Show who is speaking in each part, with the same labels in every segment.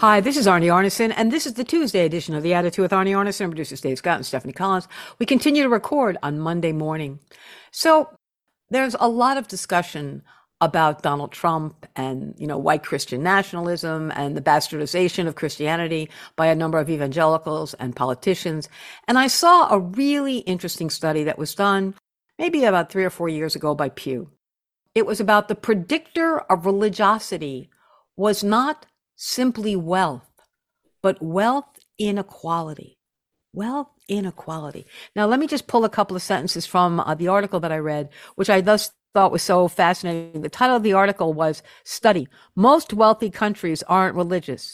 Speaker 1: Hi, this is Arnie Arnesen, and this is the Tuesday edition of The Attitude with Arnie Arnesen and producers Dave Scott and Stephanie Collins. We continue to record on Monday morning. So there's a lot of discussion about Donald Trump and, white Christian nationalism and the bastardization of Christianity by a number of evangelicals and politicians. And I saw a really interesting study that was done maybe about 3 or 4 years ago by Pew. It was about the predictor of religiosity was not simply wealth, but wealth inequality. Wealth inequality. Now, let me just pull a couple of sentences from the article that I read, which I thus thought was so fascinating. The title of the article was Study. Most wealthy countries aren't religious.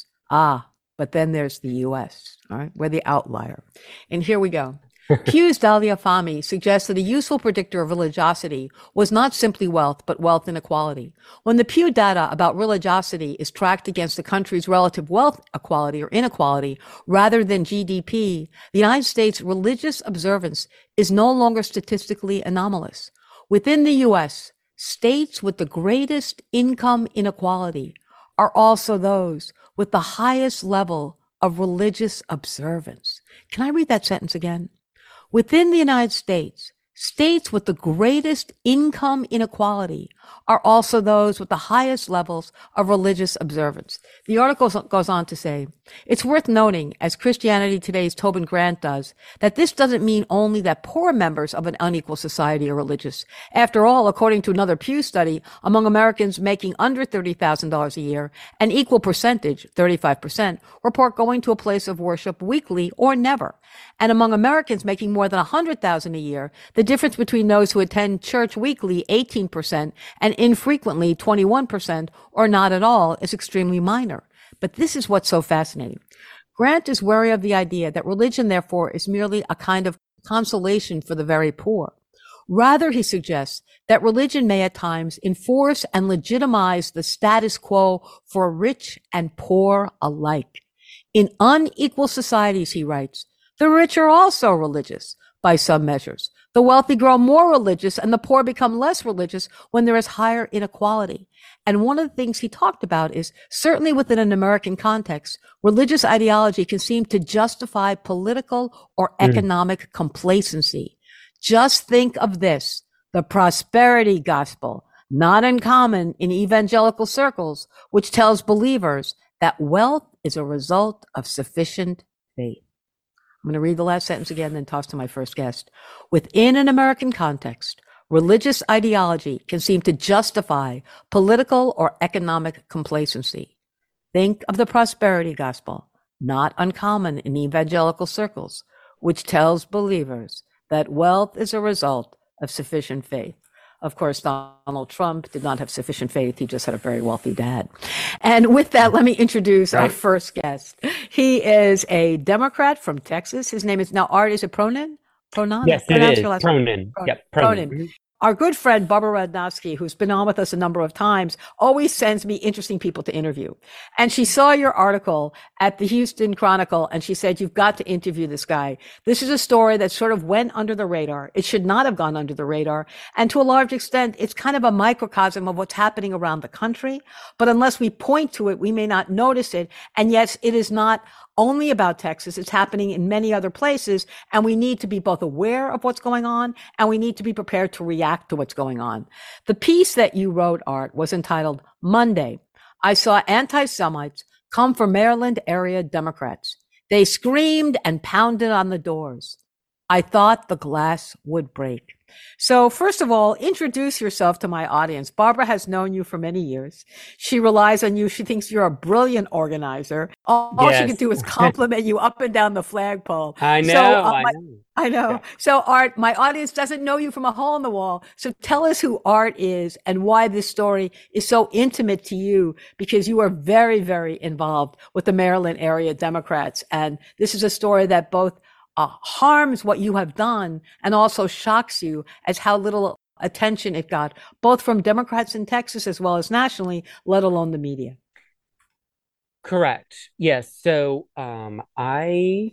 Speaker 1: But then there's the US, all right? We're the outlier. And here we go. Pew's Dalia Fahmy suggests that a useful predictor of religiosity was not simply wealth, but wealth inequality. When the Pew data about religiosity is tracked against a country's relative wealth equality or inequality rather than GDP, the United States' religious observance is no longer statistically anomalous. Within the U.S., states with the greatest income inequality are also those with the highest level of religious observance. Can I read that sentence again? Within the United States, states with the greatest income inequality are also those with the highest levels of religious observance. The article goes on to say, it's worth noting, as Christianity Today's Tobin Grant does, that this doesn't mean only that poor members of an unequal society are religious. After all, according to another Pew study, among Americans making under $30,000 a year, an equal percentage, 35%, report going to a place of worship weekly or never. And among Americans making more than $100,000 a year, the difference between those who attend church weekly, 18%, and infrequently, 21%, or not at all, is extremely minor. But this is what's so fascinating. Grant is wary of the idea that religion, therefore, is merely a kind of consolation for the very poor. Rather, he suggests that religion may at times enforce and legitimize the status quo for rich and poor alike. In unequal societies, he writes, the rich are also religious by some measures. The wealthy grow more religious and the poor become less religious when there is higher inequality. And one of the things he talked about is certainly within an American context, religious ideology can seem to justify political or economic complacency. Just think of this, the prosperity gospel, not uncommon in evangelical circles, which tells believers that wealth is a result of sufficient faith. I'm going to read the last sentence again, then toss to my first guest. Within an American context, religious ideology can seem to justify political or economic complacency. Think of the prosperity gospel, not uncommon in evangelical circles, which tells believers that wealth is a result of sufficient faith. Of course, Donald Trump did not have sufficient faith. He just had a very wealthy dad. And with that, let me introduce our first guest. He is a Democrat from Texas. His name is now Art. Is it Pronin? Pronan?
Speaker 2: Yes, it is. Pronin. Yep, Pronin.
Speaker 1: Pronin. Our good friend Barbara Radnowski, who's been on with us a number of times, always sends me interesting people to interview. And she saw your article at the Houston Chronicle and she said, you've got to interview this guy. This is a story that sort of went under the radar. It should not have gone under the radar. And to a large extent, it's kind of a microcosm of what's happening around the country. But unless we point to it, we may not notice it. And yes, it is not only about Texas. It's happening in many other places. And we need to be both aware of what's going on and we need to be prepared to react to what's going on. The piece that you wrote, Art, was entitled Monday. I saw anti-Semites come for Maryland area Democrats. They screamed and pounded on the doors. I thought the glass would break. So first of all, introduce yourself to my audience. Barbara has known you for many years. She relies on you. She thinks you're a brilliant organizer. All she can do is compliment you up and down the flagpole.
Speaker 2: I know.
Speaker 1: I know. Yeah. So Art, my audience doesn't know you from a hole in the wall. So tell us who Art is and why this story is so intimate to you, because you are very, very involved with the Maryland area Democrats. And this is a story that both harms what you have done and also shocks you as how little attention it got, both from Democrats in Texas as well as nationally, let alone the media.
Speaker 2: Correct. Yes. So I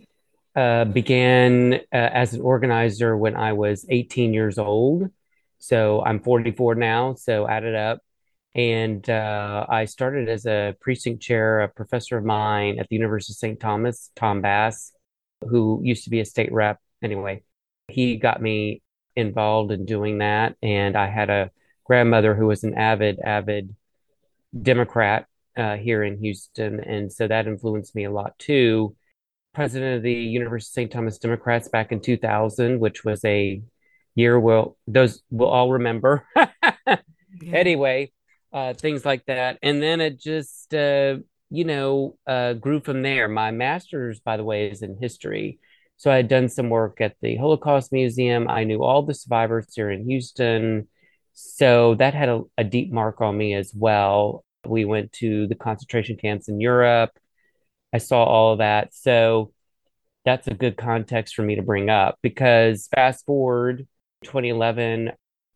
Speaker 2: began as an organizer when I was 18 years old. So I'm 44 now. So add it up. And I started as a precinct chair, a professor of mine at the University of St. Thomas, Tom Bass, who used to be a state rep. Anyway, he got me involved in doing that. And I had a grandmother who was an avid Democrat here in Houston. And so that influenced me a lot too. President of the University of St. Thomas Democrats back in 2000, which was a year those will all remember.
Speaker 1: Yeah.
Speaker 2: Anyway, things like that. And then it just, grew from there. My master's, by the way, is in history. So I had done some work at the Holocaust Museum. I knew all the survivors here in Houston. So that had a deep mark on me as well. We went to the concentration camps in Europe. I saw all of that. So that's a good context for me to bring up because fast forward 2011,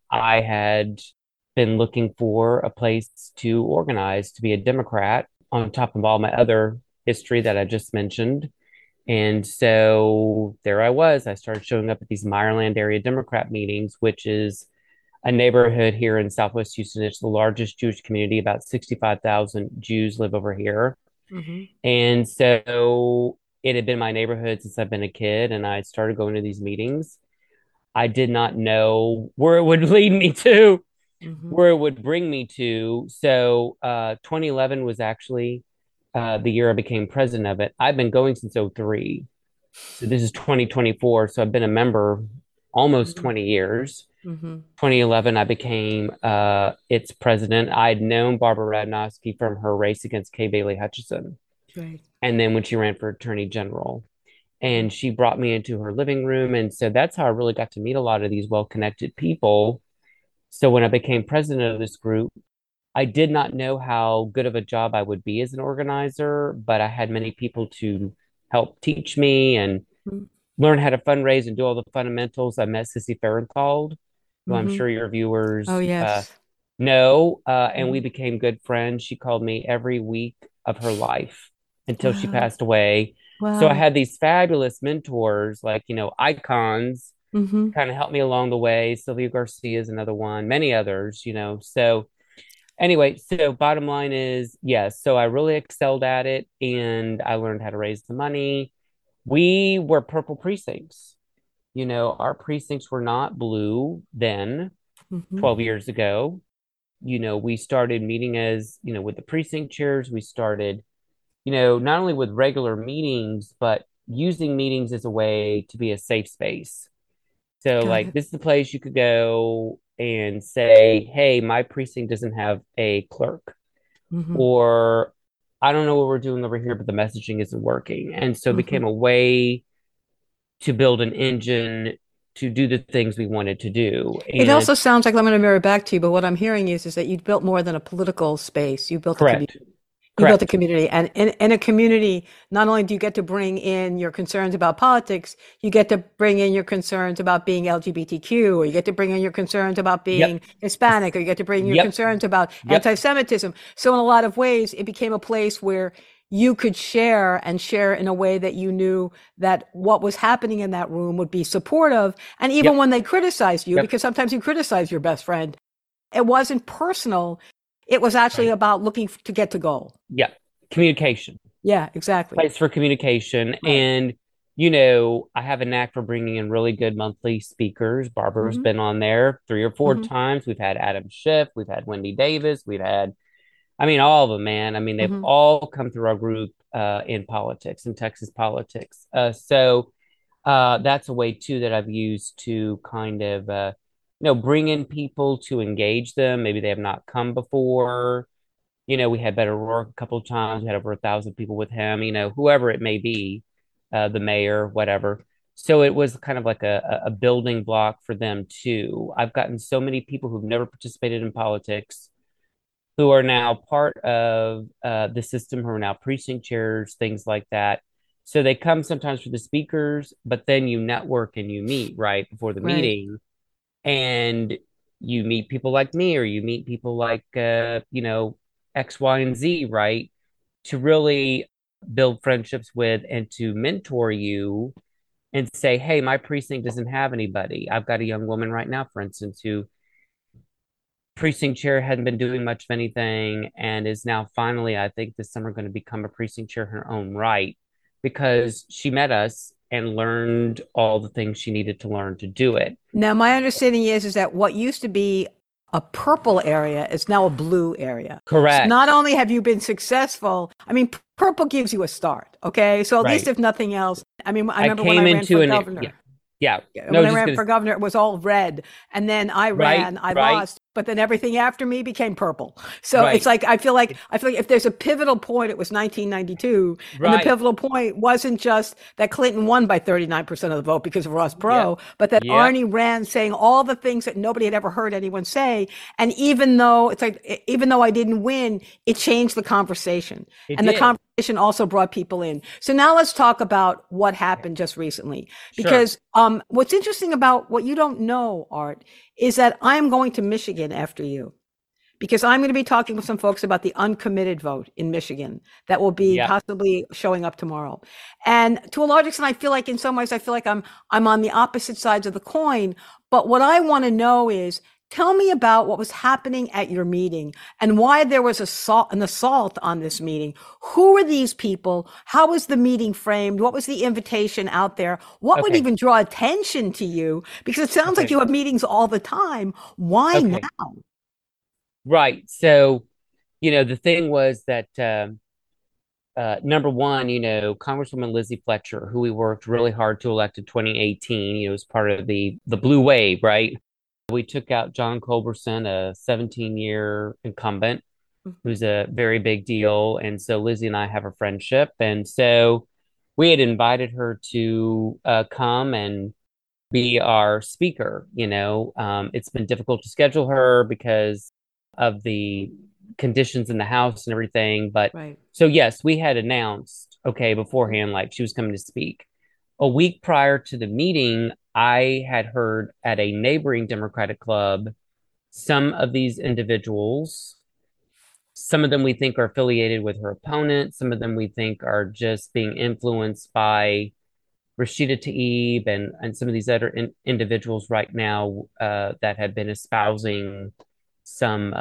Speaker 2: I had been looking for a place to organize to be a Democrat on top of all my other history that I just mentioned. And so there I was. I started showing up at these Meyerland area Democrat meetings, which is a neighborhood here in Southwest Houston. It's the largest Jewish community. About 65,000 Jews live over here.
Speaker 1: Hmm.
Speaker 2: And so it had been my neighborhood since I've been a kid, and I started going to these meetings. I did not know where it would lead me to,
Speaker 1: Hmm.
Speaker 2: where it would bring me to. So 2011 was actually the year I became president of it. I've been going since '03. So this is 2024. So I've been a member almost
Speaker 1: Hmm.
Speaker 2: 20 years.
Speaker 1: Hmm.
Speaker 2: 2011, I became its president. I'd known Barbara Radnowski from her race against Kay Bailey Hutchison.
Speaker 1: Right.
Speaker 2: And then when she ran for attorney general, and she brought me into her living room. And so that's how I really got to meet a lot of these well connected people. So when I became president of this group, I did not know how good of a job I would be as an organizer, but I had many people to help teach me and learn how to fundraise and do all the fundamentals. I met Sissy Farenthold, who I'm
Speaker 1: Mm-hmm.
Speaker 2: sure your
Speaker 1: Oh,
Speaker 2: viewers
Speaker 1: yes.
Speaker 2: know, and we
Speaker 1: Mhm.
Speaker 2: became good friends. She called me every week of her life until she
Speaker 1: Wow.
Speaker 2: passed away. So I
Speaker 1: Wow.
Speaker 2: had these fabulous mentors, like, icons,
Speaker 1: Hmm.
Speaker 2: kind of helped me along the way. Sylvia Garcia is another one, many others. So anyway, so bottom line is, yes, so I really excelled at it and I learned how to raise the money. We were purple precincts. Our precincts were not blue then,
Speaker 1: Hmm.
Speaker 2: 12 years ago. We started meeting with the precinct chairs. We started, not only with regular meetings, but using meetings as a way to be a safe space. So,
Speaker 1: Got
Speaker 2: like,
Speaker 1: it.
Speaker 2: this is the place you could go and say, hey, my precinct doesn't have a clerk,
Speaker 1: Hmm.
Speaker 2: or I don't know what we're doing over here, but the messaging isn't working. And so it
Speaker 1: Hmm.
Speaker 2: became a way to build an engine to do the things we wanted to do.
Speaker 1: It
Speaker 2: And
Speaker 1: also sounds like I'm going to mirror back to you, but what I'm hearing is that you built more than a political space. You built a community.
Speaker 2: correct,
Speaker 1: You built a
Speaker 2: correct.
Speaker 1: community, and in a community, not only do you get to bring in your concerns about politics, you get to bring in your concerns about being LGBTQ, or you get to bring in your concerns about being
Speaker 2: Yep.
Speaker 1: Hispanic, or you get to bring your
Speaker 2: Yep.
Speaker 1: concerns about
Speaker 2: Yep.
Speaker 1: anti-Semitism. So in a lot of ways, it became a place where you could share and share in a way that you knew that what was happening in that room would be supportive. And even
Speaker 2: Yep.
Speaker 1: when they criticized you,
Speaker 2: Yep.
Speaker 1: because sometimes you criticize your best friend, it wasn't personal. It was actually
Speaker 2: Right.
Speaker 1: about looking to get to goal.
Speaker 2: Yep. Communication,
Speaker 1: Yeah, exactly.
Speaker 2: place for communication.
Speaker 1: Right.
Speaker 2: And, I have a knack for bringing in really good monthly speakers. Barbara's
Speaker 1: Hmm.
Speaker 2: been on there 3 or 4
Speaker 1: Hmm.
Speaker 2: times. We've had Adam Schiff, we've had Wendy Davis, I mean, all of them, man. I mean, they've
Speaker 1: Hmm.
Speaker 2: all come through our group in politics, in Texas politics. So that's a way too that I've used to kind of, bring in people to engage them. Maybe they have not come before. We had Beto O'Rourke a couple of times. We had over 1,000 people with him. Whoever it may be, the mayor, whatever. So it was kind of like a building block for them too. I've gotten so many people who've never participated in politics who are now part of the system, who are now precinct chairs, things like that. So they come sometimes for the speakers, but then you network and you meet right before the
Speaker 1: Right.
Speaker 2: meeting, and you meet people like me, or you meet people like X, Y, and Z, right? To really build friendships with and to mentor you and say, hey, my precinct doesn't have anybody. I've got a young woman right now, for instance, who precinct chair, hadn't been doing much of anything, and is now finally, I think, this summer going to become a precinct chair in her own right because she met us and learned all the things she needed to learn to do it.
Speaker 1: Now, my understanding is that what used to be a purple area is now a blue area. So not
Speaker 2: Correct.
Speaker 1: only have you been successful, I mean, purple gives you a start. Okay. So at least
Speaker 2: Right.
Speaker 1: if nothing else, I mean, I
Speaker 2: I
Speaker 1: remember when I
Speaker 2: came
Speaker 1: ran
Speaker 2: into
Speaker 1: for
Speaker 2: an yeah,
Speaker 1: governor.
Speaker 2: yeah. No,
Speaker 1: When I
Speaker 2: just
Speaker 1: ran
Speaker 2: gonna
Speaker 1: for governor, it was all red. And then I
Speaker 2: right,
Speaker 1: ran, I
Speaker 2: right,
Speaker 1: lost, but then everything after me became purple. So it's
Speaker 2: right,
Speaker 1: like I feel like if there's a pivotal point, it was 1992. And the
Speaker 2: right.
Speaker 1: pivotal point wasn't just that Clinton won by 39% of the vote because of Ross
Speaker 2: Yep,
Speaker 1: Perot, but that
Speaker 2: yep.
Speaker 1: Arnie ran saying all the things that nobody had ever heard anyone say. And even though I didn't win, it changed the conversation.
Speaker 2: It
Speaker 1: And the
Speaker 2: did.
Speaker 1: conversation also brought people in. So now let's talk about what happened just recently.
Speaker 2: Sure.
Speaker 1: Because what's interesting about what you don't know, Art, is that I'm going to Michigan after you. Because I'm going to be talking with some folks about the uncommitted vote in Michigan that will be
Speaker 2: Yep.
Speaker 1: possibly showing up tomorrow. And to a large extent, I feel like in some ways, I feel like I'm on the opposite sides of the coin. But what I want to know is tell me about what was happening at your meeting and why there was an assault on this meeting. Who were these people? How was the meeting framed? What was the invitation out there? What would
Speaker 2: Okay.
Speaker 1: even draw attention to you? Because it sounds like
Speaker 2: Okay.
Speaker 1: you have meetings all the time. Why
Speaker 2: Okay.
Speaker 1: now?
Speaker 2: Right. So, the thing was that number one, Congresswoman Lizzie Fletcher, who we worked really hard to elect in 2018, was part of the blue wave, right? We took out John Culberson, a 17-year incumbent, who's a very big deal. And so Lizzie and I have a friendship. And so we had invited her to come and be our speaker. It's been difficult to schedule her because of the conditions in the house and everything. But
Speaker 1: Right.
Speaker 2: so, yes, we had announced, okay, beforehand, like she was coming to speak. A week prior to the meeting, I had heard at a neighboring Democratic club some of these individuals. Some of them we think are affiliated with her opponent. Some of them we think are just being influenced by Rashida Tlaib and some of these other individuals right now that have been espousing some,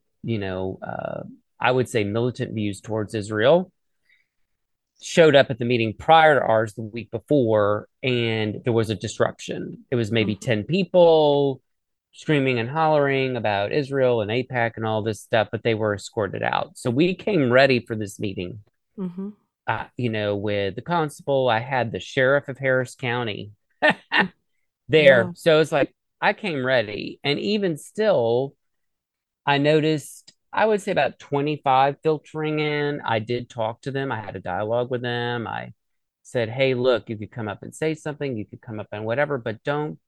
Speaker 2: I would say militant views towards Israel, showed up at the meeting prior to ours the week before, and there was a disruption. It was maybe
Speaker 1: Mhm.
Speaker 2: 10 people screaming and hollering about Israel and APAC and all this stuff, but they were escorted out. So we came ready for this meeting,
Speaker 1: Mhm.
Speaker 2: with the constable. I had the sheriff of Harris County
Speaker 1: Mm.
Speaker 2: there.
Speaker 1: Wow.
Speaker 2: So it's like I came ready. And even still, I noticed, I would say about 25 filtering in. I did talk to them. I had a dialogue with them. I said, hey, look, you could come up and say something. You could come up and whatever, but don't,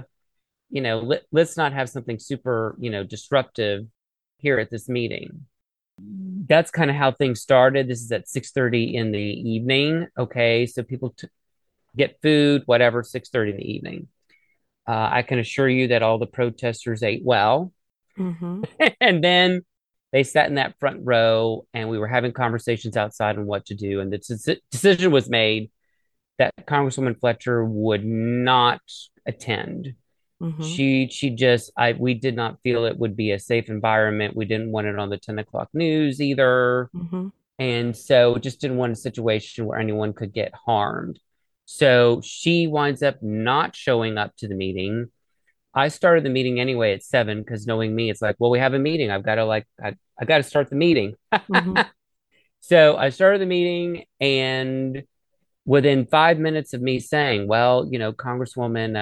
Speaker 2: let's not have something super, disruptive here at this meeting. That's kind of how things started. This is at 6:30 in the evening. Okay. So people get food, whatever, 6:30 in the evening. I can assure you that all the protesters ate well.
Speaker 1: Mhm.
Speaker 2: And then they sat in that front row and we were having conversations outside on what to do. And the decision was made that Congresswoman Fletcher would not attend.
Speaker 1: Mhm.
Speaker 2: She just I we did not feel it would be a safe environment. We didn't want it on the 10 o'clock news either.
Speaker 1: Mhm.
Speaker 2: And so just didn't want a situation where anyone could get harmed. So she winds up not showing up to the meeting. I started the meeting anyway at 7 because knowing me, it's like, well, we have a meeting. I've got to I got to start the meeting.
Speaker 1: Mhm.
Speaker 2: So I started the meeting, and within 5 minutes of me saying, well, Congresswoman,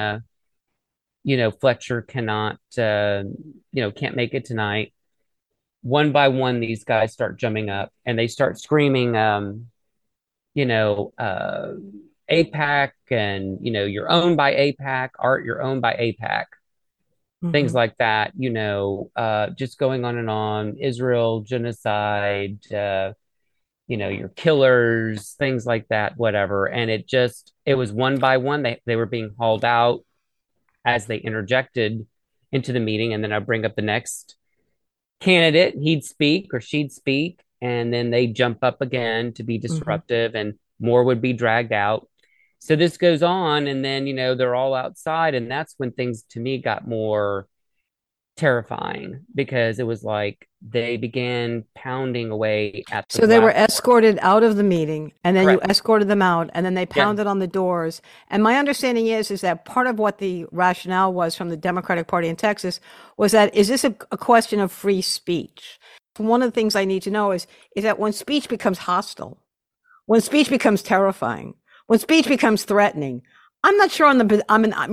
Speaker 2: Fletcher cannot, can't make it tonight. One by one, these guys start jumping up and they start screaming, you know, uh, APAC and, you're owned by APAC, Art, you're owned by APAC, things
Speaker 1: Mhm.
Speaker 2: like that, just going on and on, Israel, genocide, you're killers, things like that, whatever. And it was one by one, they were being hauled out as they interjected into the meeting. And then I bring up the next candidate, he'd speak or she'd speak, and then they jump up again to be
Speaker 1: Mhm.
Speaker 2: disruptive, and more would be dragged out. So this goes on, and then they're all outside, and that's when things to me got more terrifying because it was like they began pounding away at the
Speaker 1: So they were
Speaker 2: glass door.
Speaker 1: escorted out of the meeting, and then you
Speaker 2: Correct.
Speaker 1: escorted them out, and then they
Speaker 2: Yeah.
Speaker 1: pounded on the doors. And my understanding is that part of what the rationale was from the Democratic Party in Texas was that, is this a question of free speech? One of the things I need to know is that when speech becomes hostile, when speech becomes terrifying, when speech becomes threatening, I'm not sure on the,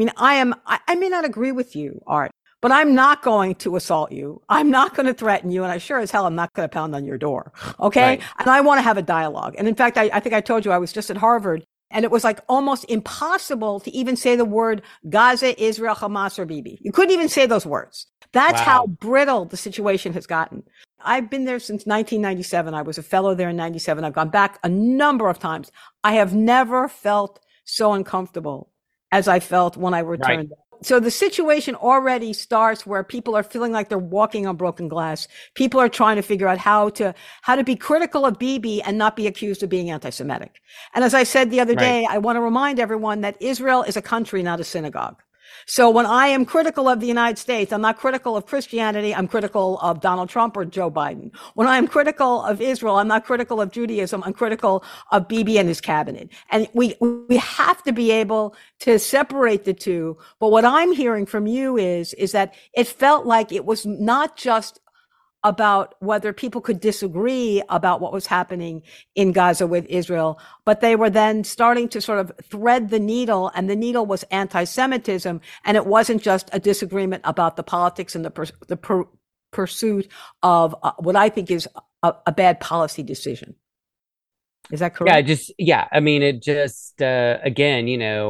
Speaker 1: I may not agree with you, Art, but I'm not going to assault you. I'm not going to threaten you. And I sure as hell, I'm not going to pound on your door. Okay.
Speaker 2: Right.
Speaker 1: And I want to have a dialogue. And in fact, I think I told you I was just at Harvard, and it was like almost impossible to even say the word Gaza, Israel, Hamas, or Bibi. You couldn't even say those words. That's how
Speaker 2: Wow.
Speaker 1: brittle the situation has gotten. I've been there since 1997. I was a fellow there in 97. I've gone back a number of times. I have never felt so uncomfortable as I felt when I
Speaker 2: Right.
Speaker 1: returned. So the situation already starts where people are feeling like they're walking on broken glass. People are trying to figure out how to be critical of Bibi and not be accused of being anti-Semitic. And as I said the other
Speaker 2: Right.
Speaker 1: day, I want to remind everyone that Israel is a country, not a synagogue. So when I am critical of the United States, I'm not critical of Christianity. I'm critical of Donald Trump or Joe Biden. When I am critical of Israel, I'm not critical of Judaism. I'm critical of Bibi and his cabinet. And we have to be able to separate the two. But what I'm hearing from you is that it felt like it was not just about whether people could disagree about what was happening in Gaza with Israel, but they were then starting to sort of thread the needle, and the needle was anti-Semitism, and it wasn't just a disagreement about the politics and the pursuit of what I think is a bad policy decision. Is that
Speaker 2: Yeah,
Speaker 1: correct?
Speaker 2: just yeah. I mean, it just again,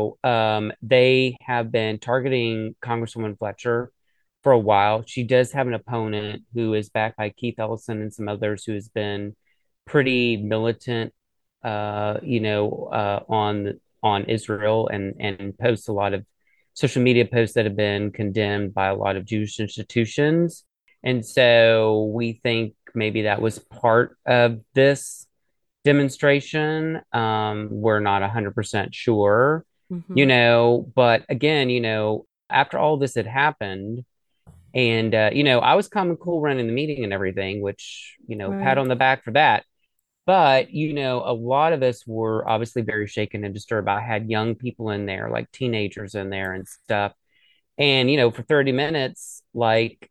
Speaker 2: they have been targeting Congresswoman Fletcher for a while. She does have an opponent who is backed by Keith Ellison and some others who has been pretty militant, on Israel and posts a lot of social media posts that have been condemned by a lot of Jewish institutions. And so we think maybe that was part of this demonstration. We're not 100% sure,
Speaker 1: Mm-hmm.
Speaker 2: but again, after all this had happened, and, I was calm and cool running the meeting and everything, which, pat
Speaker 1: Right.
Speaker 2: on the back for that. But, a lot of us were obviously very shaken and disturbed. I had young people in there, like teenagers in there and stuff. And, for 30 minutes, like,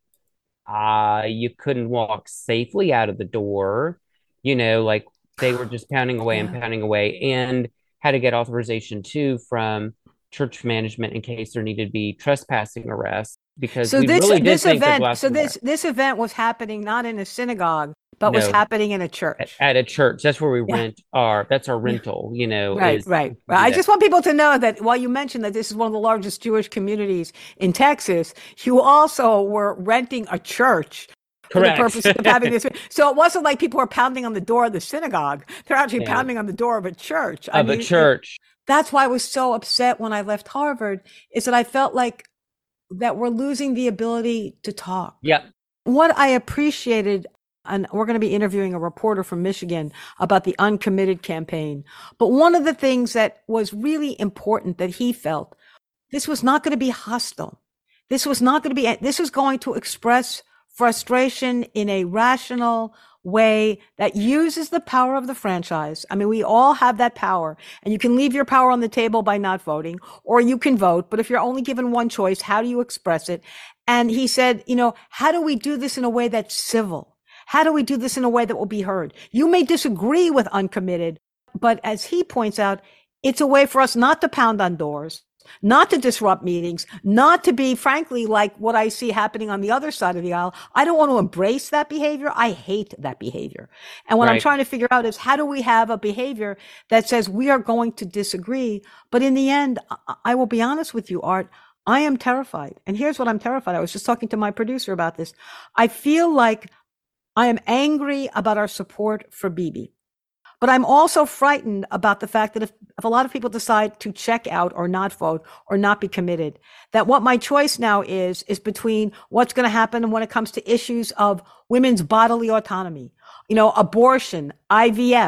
Speaker 2: you couldn't walk safely out of the door, like they were just
Speaker 1: Yeah.
Speaker 2: pounding away, and had to get authorization too from church management in case there needed to be trespassing arrests because
Speaker 1: So
Speaker 2: we
Speaker 1: this
Speaker 2: really did
Speaker 1: this
Speaker 2: think the
Speaker 1: event,
Speaker 2: glass
Speaker 1: so
Speaker 2: was there.
Speaker 1: this event was happening not in a synagogue, but was
Speaker 2: No,
Speaker 1: happening in a church.
Speaker 2: at a church. That's where we
Speaker 1: Yeah.
Speaker 2: that's our
Speaker 1: Yeah.
Speaker 2: rental,
Speaker 1: Right,
Speaker 2: is
Speaker 1: right.
Speaker 2: to do
Speaker 1: I
Speaker 2: that.
Speaker 1: just want people to know that while you mentioned that this is one of the largest Jewish communities in Texas, you also were renting a church for the
Speaker 2: Correct.
Speaker 1: purpose of having this. So it wasn't like people were pounding on the door of the synagogue. They're actually
Speaker 2: Yeah,
Speaker 1: pounding on the door of a church. I
Speaker 2: of a
Speaker 1: mean,
Speaker 2: church.
Speaker 1: that's why I was so upset when I left Harvard, is that I felt like that we're losing the ability to talk.
Speaker 2: Yep.
Speaker 1: What I appreciated, and we're going to be interviewing a reporter from Michigan about the Uncommitted campaign. But one of the things that was really important that he felt, this was not going to be hostile. This was not going to be, this was going to express frustration in a rational way that uses the power of the franchise. I mean, we all have that power, and you can leave your power on the table by not voting, or you can vote. But if you're only given one choice, how do you express it? And he said, how do we do this in a way that's civil? How do we do this in a way that will be heard? You may disagree with Uncommitted, but as he points out, it's a way for us not to pound on doors, not to disrupt meetings, not to be, frankly, like what I see happening on the other side of the aisle. I don't want to embrace that behavior. I hate that behavior. And what I'm
Speaker 2: Right.
Speaker 1: trying to figure out is, how do we have a behavior that says we are going to disagree? But in the end, I will be honest with you, Art, I am terrified. And here's what I'm terrified. I was just talking to my producer about this. I feel like I am angry about our support for Bibi. But I'm also frightened about the fact that if a lot of people decide to check out or not vote or not be committed, that what my choice now is between what's going to happen when it comes to issues of women's bodily autonomy, abortion, IVF,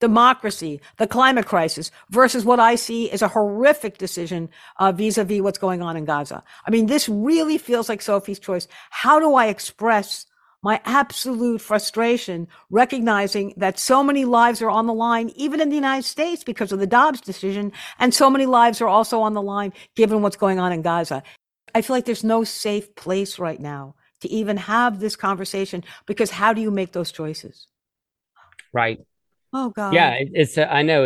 Speaker 1: democracy, the climate crisis, versus what I see as a horrific decision vis-a-vis what's going on in Gaza. I mean, this really feels like Sophie's choice. How do I express my absolute frustration, recognizing that so many lives are on the line, even in the United States, because of the Dobbs decision, and so many lives are also on the line, given what's going on in Gaza. I feel like there's no safe place right now to even have this conversation, because how do you make those choices?
Speaker 2: Right.
Speaker 1: Oh
Speaker 2: Yeah,
Speaker 1: God.
Speaker 2: I know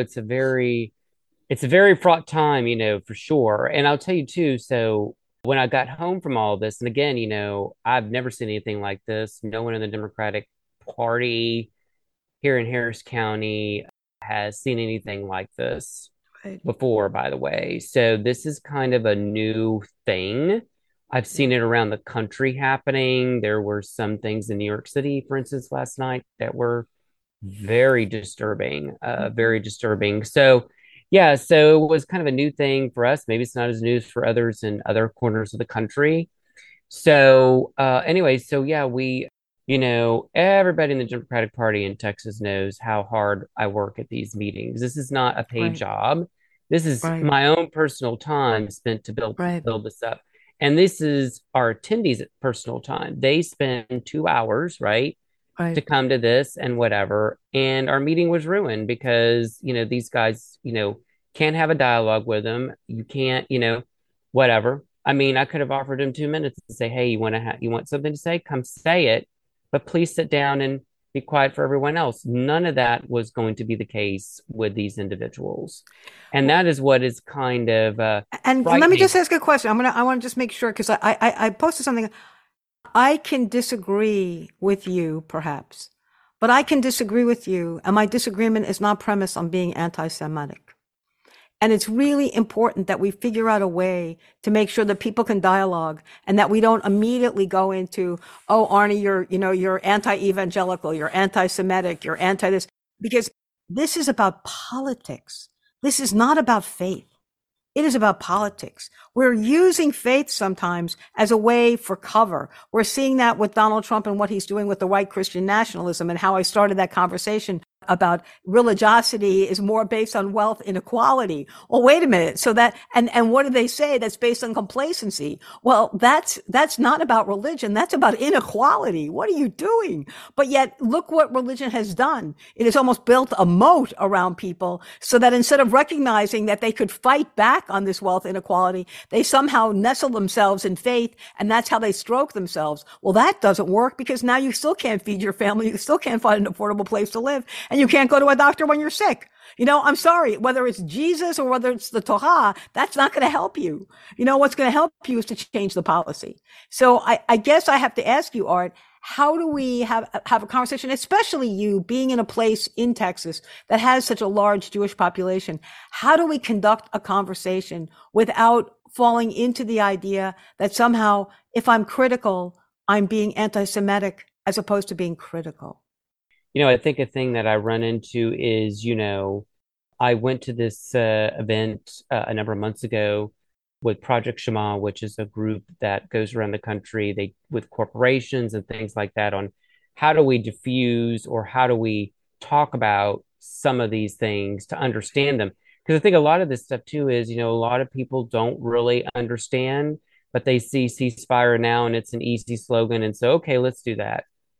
Speaker 2: it's a very fraught time, for sure. And I'll tell you too, so when I got home from all this, and again, I've never seen anything like this. No one in the Democratic Party here in Harris County has seen anything like this
Speaker 1: Right.
Speaker 2: before, by the way. So this is kind of a new thing. I've seen it around the country happening. There were some things in New York City, for instance, last night that were very disturbing, very disturbing. So, yeah, so it was kind of a new thing for us. Maybe it's not as news for others in other corners of the country. So, anyway, so yeah, everybody in the Democratic Party in Texas knows how hard I work at these meetings. This is not a paid
Speaker 1: Right.
Speaker 2: job. This is
Speaker 1: Right.
Speaker 2: my own personal time spent to
Speaker 1: Right.
Speaker 2: build this up. And this is our attendees' personal time. They spend 2 hours, right, to
Speaker 1: Right.
Speaker 2: come to this and whatever. And our meeting was ruined because, these guys, can't have a dialogue with them. You can't, whatever. I mean, I could have offered him 2 minutes to say, "Hey, you want something to say? Come say it, but please sit down and be quiet for everyone else." None of that was going to be the case with these individuals, and
Speaker 1: Well,
Speaker 2: that is what is kind of
Speaker 1: and let me just
Speaker 2: frightening.
Speaker 1: ask a question. I want to just make sure, because I posted something. I can disagree with you, perhaps, but I can disagree with you, and my disagreement is not premised on being anti-Semitic. And it's really important that we figure out a way to make sure that people can dialogue, and that we don't immediately go into, oh, Arnie, you're anti-evangelical, you're anti-Semitic, you're anti this, because this is about politics. This is not about faith. It is about politics. We're using faith sometimes as a way for cover. We're seeing that with Donald Trump and what he's doing with the white Christian nationalism, and how I started that conversation about religiosity is more based on wealth inequality. Well, wait a minute. So and what do they say? That's based on complacency. Well, that's not about religion. That's about inequality. What are you doing? But yet look what religion has done. It has almost built a moat around people, so that instead of recognizing that they could fight back on this wealth inequality, they somehow nestle themselves in faith, and that's how they stroke themselves. Well, that doesn't work, because now you still can't feed your family. You still can't find an affordable place to live, and you can't go to a doctor when you're sick. I'm sorry, whether it's Jesus or whether it's the Torah, that's not going to help you. What's going to help you is to change the policy. So I guess I have to ask you, Art, how do we have a conversation, especially you being in a place in Texas that has such a large Jewish population? How do we conduct a conversation without falling into the idea that somehow, if I'm critical, I'm being anti-Semitic as opposed to being critical?
Speaker 2: I think a thing that I run into is, I went to this event a number of months ago with Project Shema, which is a group that goes around the country, with corporations and things like that, on how do we diffuse, or how do we talk about some of these things to understand them. Because I think a lot of this stuff too is, a lot of people don't really understand, but they see ceasefire now and it's an easy slogan. And so, okay, let's do that,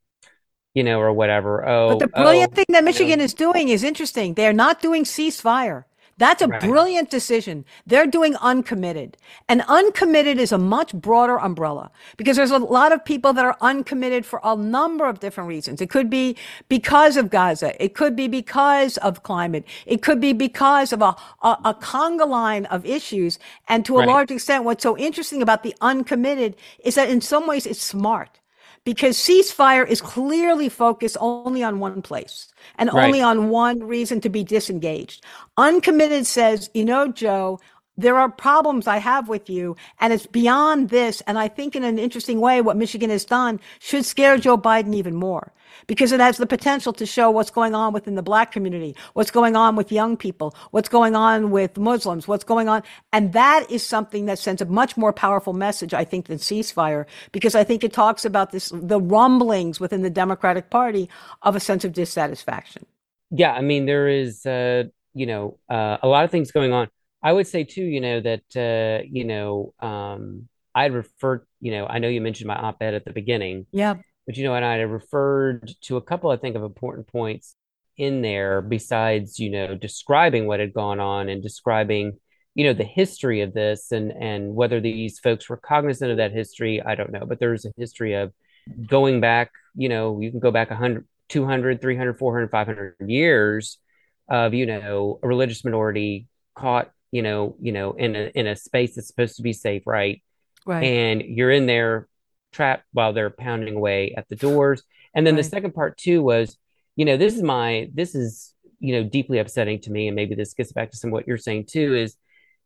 Speaker 2: or whatever.
Speaker 1: But the
Speaker 2: Oh,
Speaker 1: brilliant
Speaker 2: oh,
Speaker 1: thing that Michigan is doing is interesting. They're not doing ceasefire. That's a
Speaker 2: right,
Speaker 1: brilliant decision. They're doing uncommitted. And uncommitted is a much broader umbrella, because there's a lot of people that are uncommitted for a number of different reasons. It could be because of Gaza. It could be because of climate. It could be because of a conga line of issues. And to a
Speaker 2: right,
Speaker 1: large extent, what's so interesting about the uncommitted is that in some ways it's smart, because ceasefire is clearly focused only on one place and only
Speaker 2: right.
Speaker 1: on one reason to be disengaged. Uncommitted says, Joe, there are problems I have with you, and it's beyond this. And I think in an interesting way, what Michigan has done should scare Joe Biden even more, because it has the potential to show what's going on within the Black community, what's going on with young people, what's going on with Muslims, what's going on. And that is something that sends a much more powerful message, I think, than ceasefire, because I think it talks about the rumblings within the Democratic Party of a sense of dissatisfaction.
Speaker 2: Yeah, I mean, there is, a lot of things going on. I would say too, that, I referred, I know you mentioned my op-ed at the beginning,
Speaker 1: Yeah,
Speaker 2: but, and I referred to a couple, I think, of important points in there besides, describing what had gone on and describing, the history of this and whether these folks were cognizant of that history, I don't know. But there's a history of going back, you can go back 100, 200, 300, 400, 500 years of, a religious minority caught, in a space that's supposed to be safe, right?
Speaker 1: right,
Speaker 2: And you're in there trapped while they're pounding away at the doors. And then the
Speaker 1: right.
Speaker 2: second part too was, this is, deeply upsetting to me. And maybe this gets back to some of what you're saying too, is,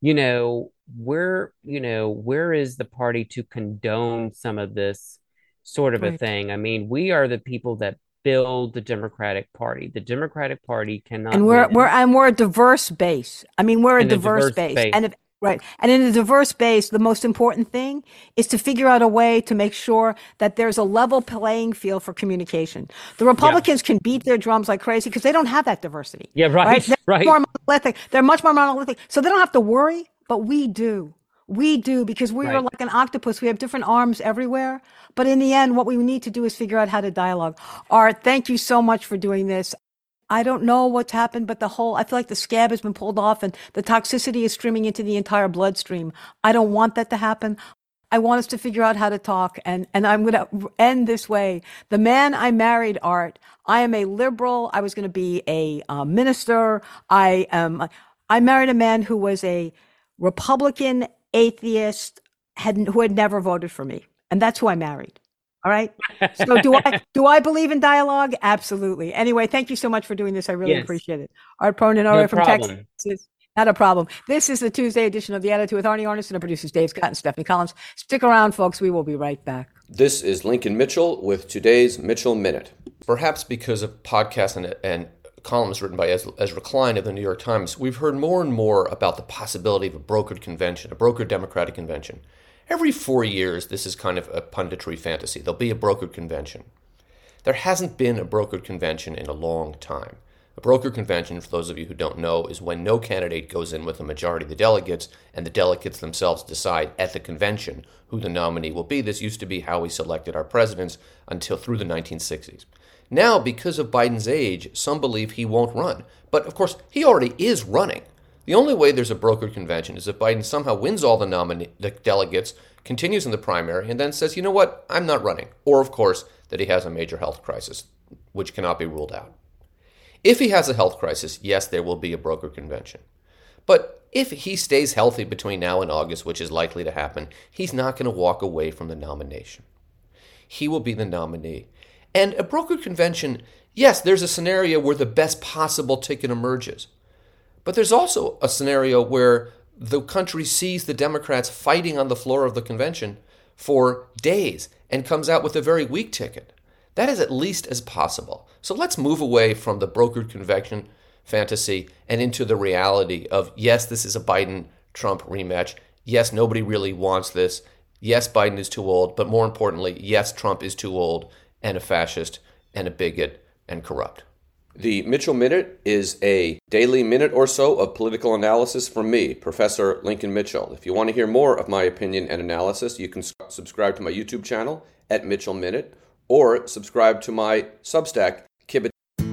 Speaker 2: where is the party to condone some of this sort of a
Speaker 1: Right.
Speaker 2: thing? I mean, we are the people that build the Democratic Party. The Democratic Party
Speaker 1: And
Speaker 2: cannot
Speaker 1: we're
Speaker 2: win
Speaker 1: and we're a diverse base. I mean, we're a
Speaker 2: in a
Speaker 1: diverse
Speaker 2: diverse
Speaker 1: base.
Speaker 2: space.
Speaker 1: And if right. And in a diverse base, the most important thing is to figure out a way to make sure that there's a level playing field for communication. The
Speaker 2: Yeah.
Speaker 1: Republicans can beat their drums like crazy because they don't have that diversity.
Speaker 2: Yeah,
Speaker 1: Right?
Speaker 2: right,
Speaker 1: They're
Speaker 2: right,
Speaker 1: more monolithic. They're much more monolithic. So they don't have to worry, but we do. We do because we are
Speaker 2: right.
Speaker 1: like an octopus. We have different arms everywhere. But in the end, what we need to do is figure out how to dialogue. Art, thank you so much for doing this. I don't know what's happened, but I feel like the scab has been pulled off and the toxicity is streaming into the entire bloodstream. I don't want that to happen. I want us to figure out how to talk. And I'm going to end this way. The man I married, Art, I am a liberal. I was going to be a minister. I married a man who was a Republican atheist, who had never voted for me. And that's who I married. All right. So do I believe in dialogue? Absolutely. Anyway, thank you so much for doing this. I really
Speaker 2: Yes,
Speaker 1: appreciate it. Art Pronan, all
Speaker 2: no
Speaker 1: right, from Texas.
Speaker 2: problem.
Speaker 1: Not a problem. This is the Tuesday edition of The Attitude with Arnie Arnesen and producers Dave Scott and Stephanie Collins. Stick around, folks. We will be right back.
Speaker 3: This is Lincoln Mitchell with today's Mitchell Minute. Perhaps because of podcasts and columns written by Ezra Klein of the New York Times, we've heard more and more about the possibility of a brokered convention, a brokered Democratic convention. Every 4 years, this is kind of a punditry fantasy. There'll be a brokered convention. There hasn't been a brokered convention in a long time. A brokered convention, for those of you who don't know, is when no candidate goes in with a majority of the delegates, and the delegates themselves decide at the convention who the nominee will be. This used to be how we selected our presidents until through the 1960s. Now, because of Biden's age, some believe he won't run. But, of course, he already is running. The only way there's a brokered convention is if Biden somehow wins all the delegates, continues in the primary, and then says, you know what, I'm not running. Or, of course, that he has a major health crisis, which cannot be ruled out. If he has a health crisis, yes, there will be a brokered convention. But if he stays healthy between now and August, which is likely to happen, he's not going to walk away from the nomination. He will be the nominee. And a brokered convention, yes, there's a scenario where the best possible ticket emerges. But there's also a scenario where the country sees the Democrats fighting on the floor of the convention for days and comes out with a very weak ticket. That is at least as possible. So let's move away from the brokered convention fantasy and into the reality of, yes, this is a Biden-Trump rematch. Yes, nobody really wants this. Yes, Biden is too old. But more importantly, yes, Trump is too old and a fascist and a bigot and corrupt. The Mitchell Minute is a daily minute or so of political analysis from me, Professor Lincoln Mitchell. If you want to hear more of my opinion and analysis, you can subscribe to my YouTube channel at Mitchell Minute or subscribe to my Substack, Kibit.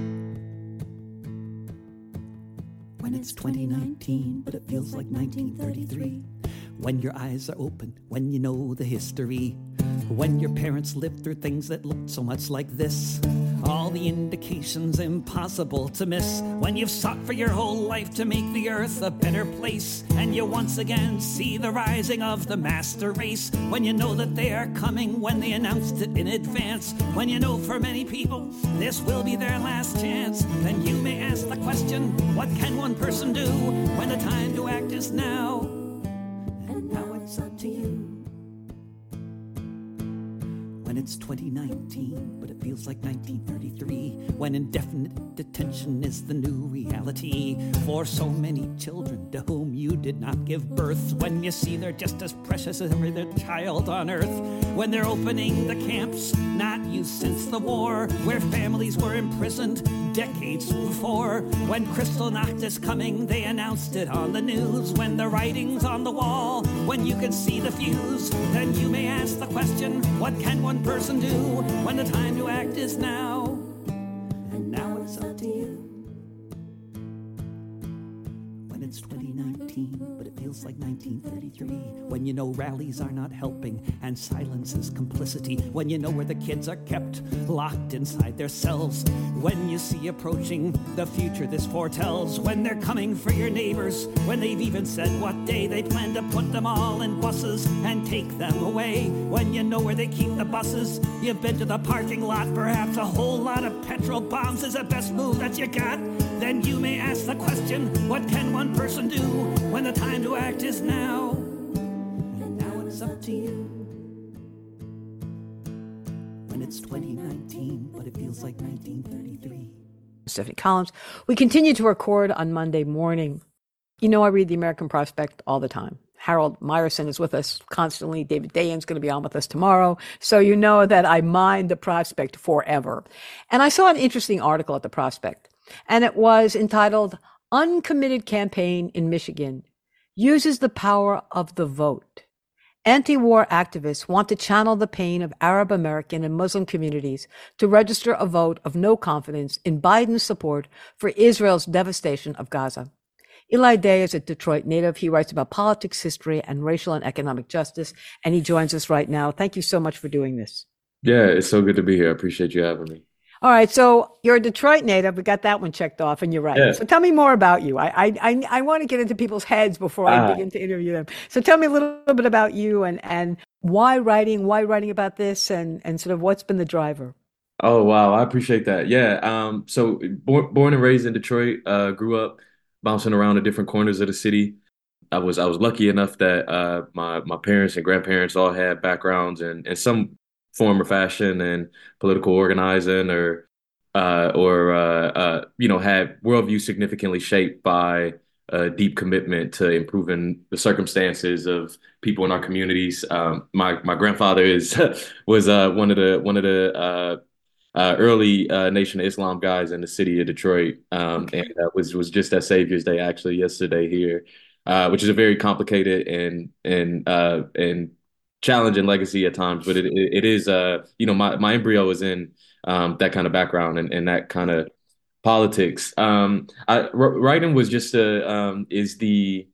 Speaker 4: When it's 2019, but it feels like 1933. When your eyes are open, when you know the history. When your parents lived through things that looked so much like this. All the indications impossible to miss. When you've sought for your whole life to make the earth a better place. And you once again see the rising of the master race. When you know that they are coming, when they announced it in advance. When you know for many people this will be their last chance. Then you may ask the question, what can one person do when the time to act is now? And now it's up to you. when it's 2019, but it feels like 1933, when indefinite detention is the new reality for so many children to whom you did not give birth, when you see they're just as precious as every other child on earth, when they're opening the camps not used since the war, where families were imprisoned decades before, when Kristallnacht is coming, they announced it on the news, when the writing's on the wall, when you can see the fuse, then you may ask the question, what can one person do when the time to act is now? And now it's up to you. When it's 2019, but it feels like 1933, when you know rallies are not helping and silence is complicity, when you know where the kids are kept locked inside their cells, when you see approaching the future this foretells, when they're coming for your neighbors, when they've even said what day they plan to put them all in buses and take them away, when you know where they keep the buses, you've been to the parking lot, perhaps a whole lot of petrol bombs is the best move that you got, then you may ask the question, what can one person do when the time to act is now? And now it's up to you. When it's 2019, but it feels like 1933.
Speaker 1: Stephanie Collins. We continue to record on Monday morning. You know, I read the American Prospect all the time. Harold Meyerson is with us constantly. David Dayen's going to be on with us tomorrow. So you know that I mind the Prospect forever. And I saw an interesting article at the Prospect, and it was entitled, Uncommitted Campaign in Michigan Uses the Power of the Vote. Anti-war activists want to channel the pain of Arab American and Muslim communities to register a vote of no confidence in Biden's support for Israel's devastation of Gaza. Eli Day is a Detroit native. He writes about politics, history, and racial and economic justice, and he joins us right now. Thank you so much for doing this.
Speaker 5: Yeah, it's so good to be here. I appreciate you having me.
Speaker 1: All right, so you're a Detroit native. We got that one checked off, and you're right.
Speaker 5: Yeah.
Speaker 1: So tell me more about you. I want to get into people's heads before I begin to interview them. So tell me a little bit about you and why writing about this, and sort of what's been the driver.
Speaker 5: Oh, wow. I appreciate that. Yeah. So born and raised in Detroit, grew up bouncing around the different corners of the city. I was lucky enough that my parents and grandparents all had backgrounds in some form or fashion in political organizing or had worldview significantly shaped by a deep commitment to improving the circumstances of people in our communities. My grandfather was one of the early Nation of Islam guys in the city of Detroit, and was just at Savior's Day actually yesterday here, which is a very complicated and challenging legacy at times, but it is my embryo is in that kind of background and that kind of politics. Writing was just is the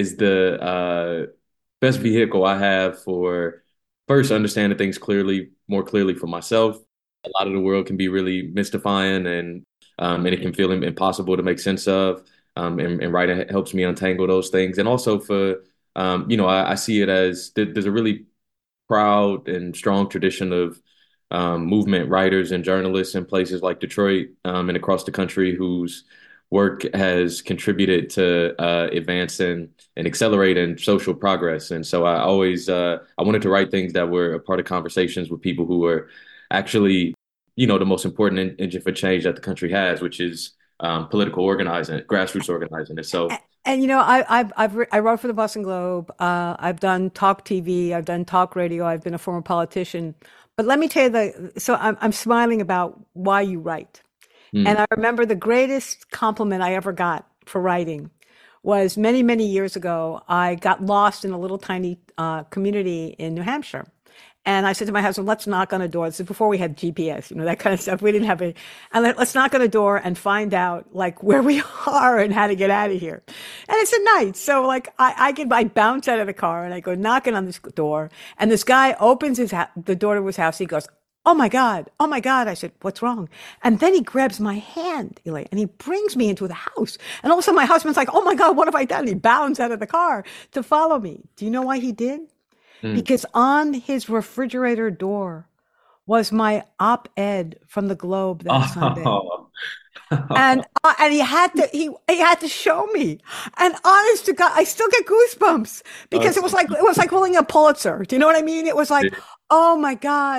Speaker 5: best vehicle I have for first understanding things more clearly for myself. A lot of the world can be really mystifying and it can feel impossible to make sense of. And writing helps me untangle those things. And also for I see it as there's a really proud and strong tradition of movement writers and journalists in places like Detroit and across the country whose work has contributed to advancing and accelerating social progress. And so I wanted to write things that were a part of conversations with people who were actually, the most important engine for change that the country has, which is political organizing, grassroots organizing. And so.
Speaker 1: And I wrote for the Boston Globe. I've done talk TV. I've done talk radio. I've been a former politician. But let me tell you so I'm smiling about why you write. And I remember the greatest compliment I ever got for writing was many, many years ago. I got lost in a little tiny community in New Hampshire. And I said to my husband, let's knock on a door. This is before we had GPS, that kind of stuff. We didn't have it. And let's knock on a door and find out where we are and how to get out of here. And it's at night. So I bounce out of the car and I go knocking on this door. And this guy opens the door to his house. He goes, oh my God. I said, what's wrong? And then he grabs my hand, Eli, and he brings me into the house. And all of a sudden my husband's like, oh my God, what have I done? He bounds out of the car to follow me. Do you know why he did? Because on his refrigerator door was my op-ed from the Globe that Sunday. And he had to show me. And honest to God, I still get goosebumps because it was like winning a Pulitzer. Do you know what I mean? It was like, oh my God,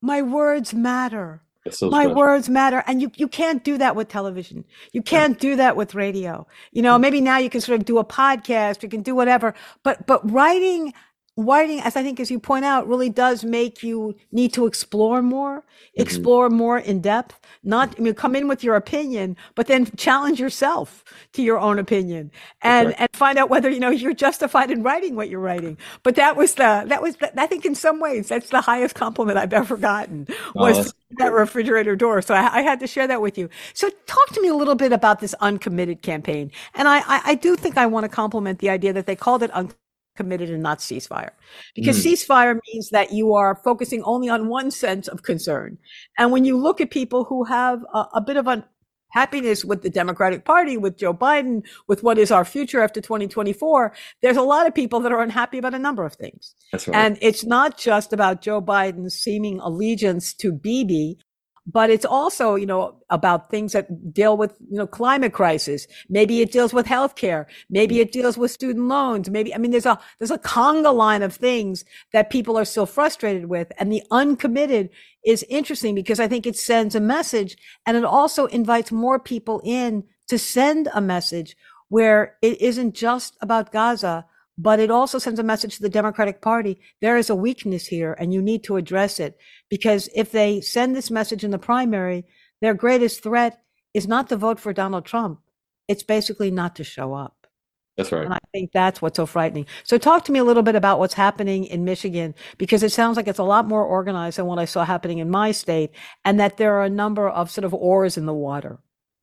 Speaker 1: my words matter.
Speaker 5: That's so
Speaker 1: My
Speaker 5: special.
Speaker 1: words matter. And you can't do that with television. You can't do that with radio. You know, maybe now you can sort of do a podcast, you can do whatever, but writing, as I think, as you point out, really does make you need to explore more in depth, not, I mean, come in with your opinion, but then challenge yourself to your own opinion and find out whether, you know, you're justified in writing what you're writing. But that was I think in some ways, that's the highest compliment I've ever gotten, was that refrigerator door. So I had to share that with you. So talk to me a little bit about this Uncommitted campaign. And I do think I want to compliment the idea that they called it Uncommitted and not ceasefire, because ceasefire means that you are focusing only on one sense of concern. And when you look at people who have a bit of unhappiness with the Democratic Party, with Joe Biden, with what is our future after 2024, there's a lot of people that are unhappy about a number of things.
Speaker 5: That's right.
Speaker 1: And it's not just about Joe Biden's seeming allegiance to Bibi, but it's also, you know, about things that deal with, you know, climate crisis. Maybe it deals with healthcare. Maybe it deals with student loans. Maybe, I mean, there's a conga line of things that people are still frustrated with. And the Uncommitted is interesting because I think it sends a message, and it also invites more people in to send a message where it isn't just about Gaza, but it also sends a message to the Democratic Party. There is a weakness here and you need to address it, because if they send this message in the primary, their greatest threat is not to vote for Donald Trump. It's basically not to show up.
Speaker 5: That's right.
Speaker 1: And I think that's what's so frightening. So talk to me a little bit about what's happening in Michigan, because it sounds like it's a lot more organized than what I saw happening in my state, and that there are a number of sort of oars in the water.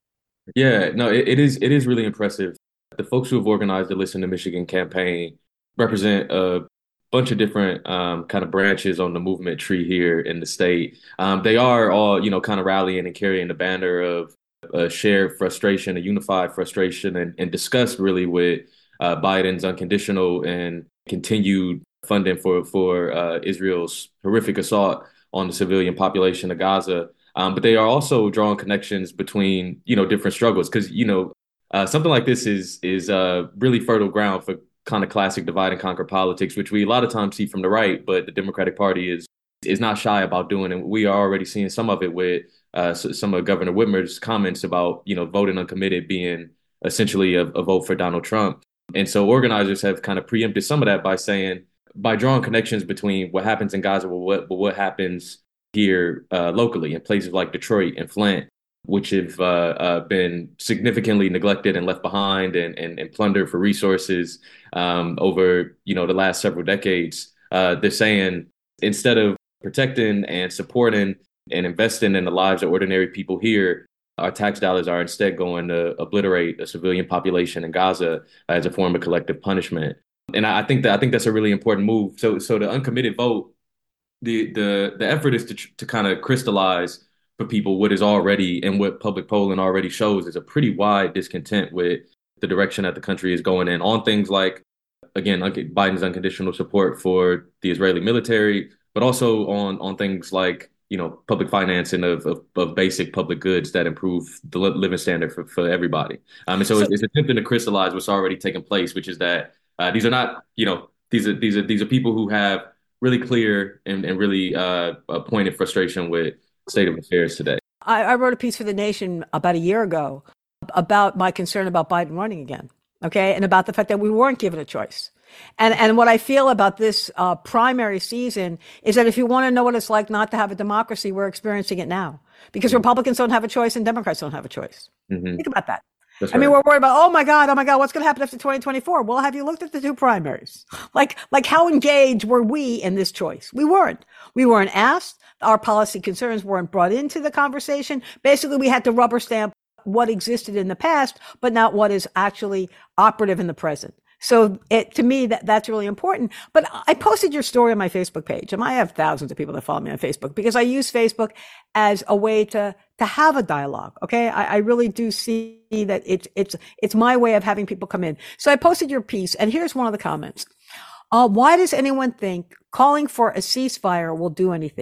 Speaker 5: Yeah, no, it is really impressive. The folks who have organized the Listen to Michigan campaign represent a bunch of different kind of branches on the movement tree here in the state. They are all, you know, kind of rallying and carrying the banner of a shared frustration, a unified frustration, and disgust really with Biden's unconditional and continued funding for Israel's horrific assault on the civilian population of Gaza. But they are also drawing connections between, you know, different struggles, because, you know, something like this is really fertile ground for kind of classic divide and conquer politics, which we a lot of times see from the right, but the Democratic Party is not shy about doing. And we are already seeing some of it with some of Governor Whitmer's comments about, you know, voting uncommitted being essentially a vote for Donald Trump. And so organizers have kind of preempted some of that by drawing connections between what happens in Gaza with what happens here locally in places like Detroit and Flint, which have been significantly neglected and left behind and plundered for resources over, you know, the last several decades. They're saying, instead of protecting and supporting and investing in the lives of ordinary people here, our tax dollars are instead going to obliterate a civilian population in Gaza as a form of collective punishment. And I think that's a really important move. So the uncommitted vote, the effort is to kind of crystallize for people what is already, and what public polling already shows, is a pretty wide discontent with the direction that the country is going in on things like, again, Biden's unconditional support for the Israeli military, but also on things like, you know, public financing of basic public goods that improve the living standard for everybody. And so it's attempting to crystallize what's already taken place, which is that these are not, you know, these are people who have really clear and really pointed frustration with state of affairs today.
Speaker 1: I wrote a piece for The Nation about a year ago about my concern about Biden running again, okay, and about the fact that we weren't given a choice. And what I feel about this primary season is that if you want to know what it's like not to have a democracy, we're experiencing it now, because Republicans don't have a choice and Democrats don't have a choice. Think about that.
Speaker 5: That's
Speaker 1: I mean,
Speaker 5: right.
Speaker 1: we're worried about, oh my God, what's going to happen after 2024? Well, have you looked at the two primaries? Like how engaged were we in this choice? We weren't. We weren't asked. Our policy concerns weren't brought into the conversation. Basically, we had to rubber stamp what existed in the past, but not what is actually operative in the present. So to me, that's really important. But I posted your story on my Facebook page, and I have thousands of people that follow me on Facebook, because I use Facebook as a way to have a dialogue. Okay. I really do see that it's my way of having people come in. So I posted your piece, and here's one of the comments. Why does anyone think calling for a ceasefire will do anything?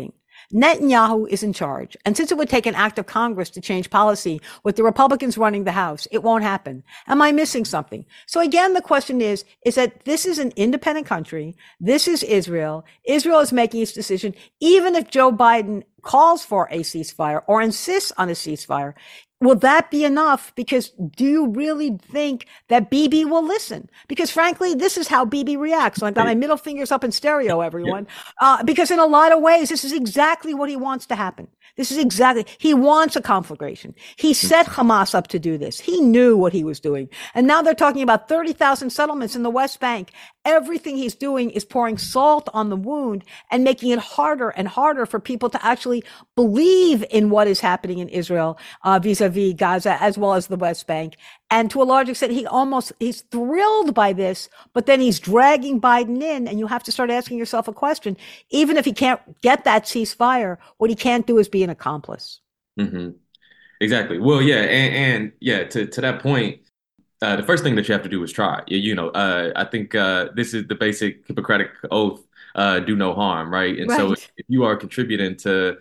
Speaker 1: Netanyahu is in charge. And since it would take an act of Congress to change policy with the Republicans running the House, it won't happen. Am I missing something? So again, the question is that this is an independent country. This is Israel. Israel is making its decision. Even if Joe Biden calls for a ceasefire or insists on a ceasefire, will that be enough? Because do you really think that Bibi will listen? Because frankly, this is how Bibi reacts. So I've got my middle fingers up in stereo, everyone. Because in a lot of ways, this is exactly what he wants to happen. He wants a conflagration. He set Hamas up to do this. He knew what he was doing. And now they're talking about 30,000 settlements in the West Bank. Everything he's doing is pouring salt on the wound and making it harder and harder for people to actually believe in what is happening in Israel, vis-a-vis Gaza, as well as the West Bank. And to a large extent, he's thrilled by this, but then he's dragging Biden in, and you have to start asking yourself a question. Even if he can't get that ceasefire, what he can't do is be an accomplice.
Speaker 5: Mm-hmm. Exactly. Well, yeah. And yeah, to that point, the first thing that you have to do is try. I think this is the basic Hippocratic oath, do no harm, right? And so if you are contributing to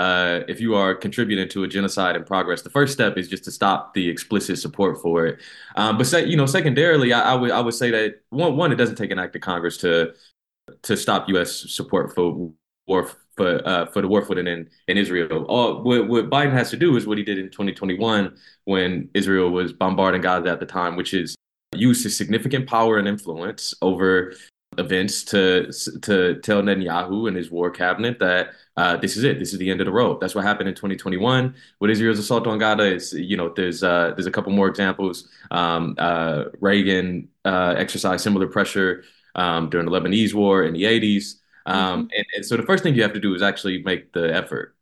Speaker 5: a genocide in progress, the first step is just to stop the explicit support for it. But secondarily, I would say that one, it doesn't take an act of Congress to stop U.S. support for the war footing in Israel. What Biden has to do is what he did in 2021 when Israel was bombarding Gaza at the time, which is use his significant power and influence over events to tell Netanyahu and his war cabinet that this is it. This is the end of the road. That's what happened in 2021 with Israel's assault on Gaza. There's a couple more examples. Reagan exercised similar pressure during the Lebanese war in the 80s. And so the first thing you have to do is actually make the effort.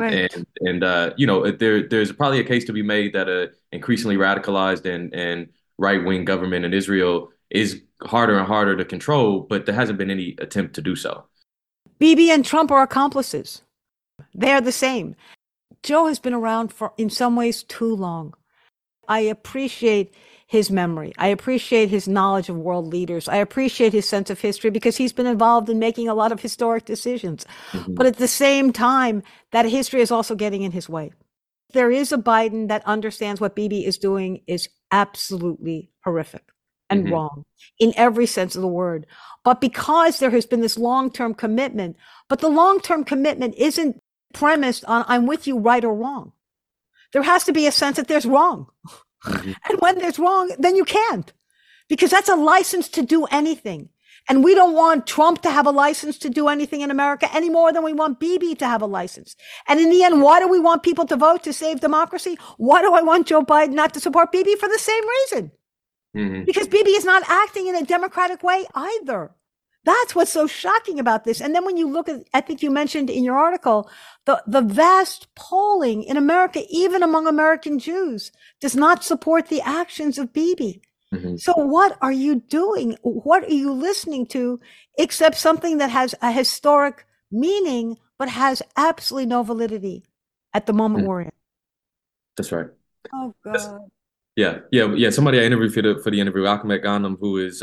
Speaker 5: There's probably a case to be made that a increasingly radicalized and right-wing government in Israel is harder and harder to control, but there hasn't been any attempt to do so.
Speaker 1: Bibi and Trump are accomplices. They're the same. Joe has been around for, in some ways, too long. I appreciate his memory. I appreciate his knowledge of world leaders. I appreciate his sense of history because he's been involved in making a lot of historic decisions. But at the same time, that history is also getting in his way. There is a Biden that understands what Bibi is doing is absolutely horrific and wrong in every sense of the word. But because there has been this long-term commitment, but the long-term commitment isn't premised on I'm with you right or wrong. There has to be a sense that there's wrong. And when there's wrong, then you can't, because that's a license to do anything. And we don't want Trump to have a license to do anything in America any more than we want Bibi to have a license. And in the end, why do we want people to vote to save democracy? Why do I want Joe Biden not to support Bibi? For the same reason. Because Bibi is not acting in a democratic way either. That's what's so shocking about this. And then when you look at, I think you mentioned in your article, the vast polling in America, even among American Jews, does not support the actions of Bibi. So what are you doing? What are you listening to except something that has a historic meaning, but has absolutely no validity at the moment we're in?
Speaker 5: That's right.
Speaker 1: Oh, God.
Speaker 5: Yeah. Somebody I interviewed for the interview, Ahmed Ghanem, who is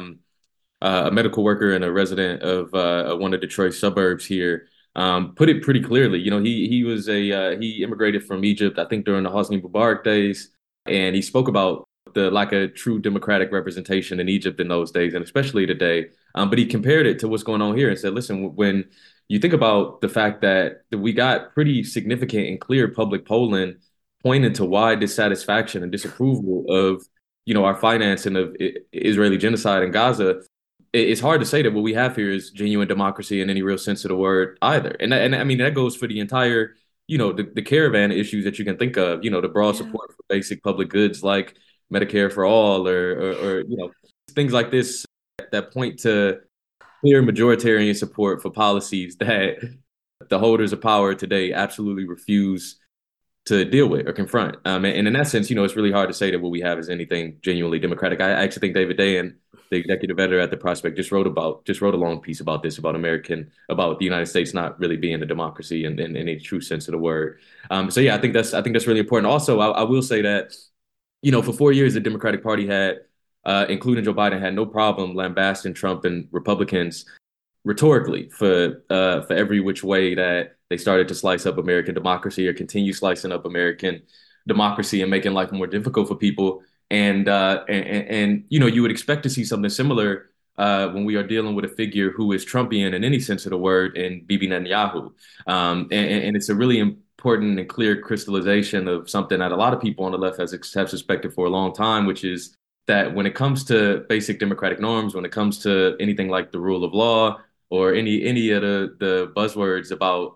Speaker 5: a medical worker and a resident of one of Detroit's suburbs here, put it pretty clearly. He immigrated from Egypt, I think during the Hosni Mubarak days, and he spoke about the lack of true democratic representation in Egypt in those days, and especially today. But he compared it to what's going on here and said, listen, when you think about the fact that we got pretty significant and clear public polling pointing to wide dissatisfaction and disapproval of, our financing of Israeli genocide in Gaza, it's hard to say that what we have here is genuine democracy in any real sense of the word either. And I mean, that goes for the entire, the caravan issues that you can think of, the broad support for basic public goods like Medicare for all or things like this that point to clear majoritarian support for policies that the holders of power today absolutely refuse to deal with or confront. And in that sense, it's really hard to say that what we have is anything genuinely democratic. I actually think David Dayen, the executive editor at The Prospect, just wrote a long piece about this, about the United States not really being a democracy in any true sense of the word. I think that's really important. Also, I will say that, for 4 years, the Democratic Party had, including Joe Biden, had no problem lambasting Trump and Republicans rhetorically for every which way that they started to slice up American democracy or continue slicing up American democracy and making life more difficult for people. And you would expect to see something similar when we are dealing with a figure who is Trumpian in any sense of the word, in Bibi Netanyahu. And it's a really important and clear crystallization of something that a lot of people on the left have suspected for a long time, which is that when it comes to basic democratic norms, when it comes to anything like the rule of law or any of the buzzwords about